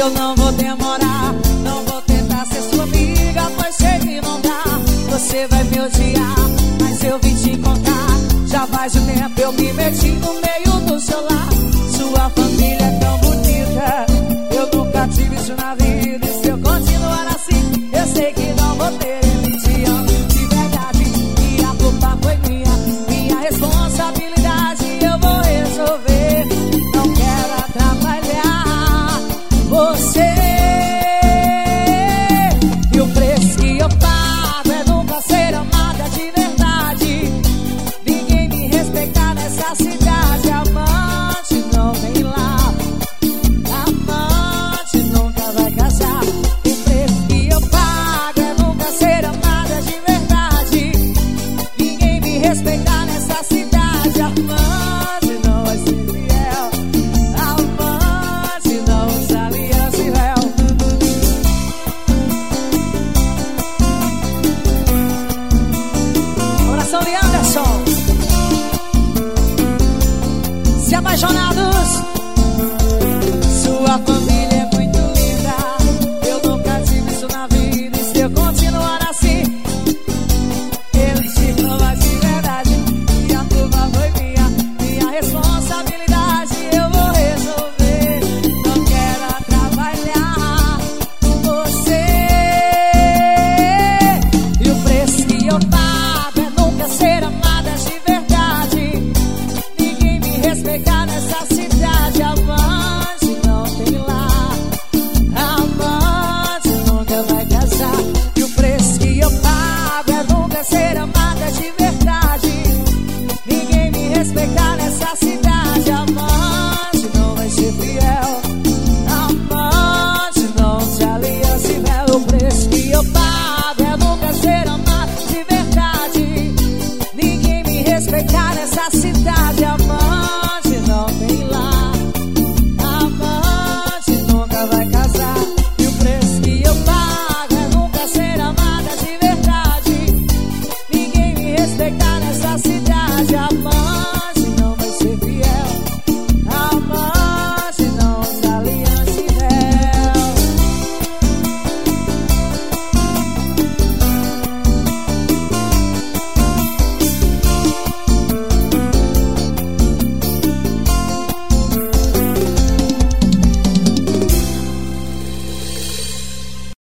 eu não vou demorar. Não vou tentar ser sua amiga, pois sei que não dá. Você vai me odiar, mas eu vim te encontrar. Já faz um tempo eu me meti no meio do seu lar.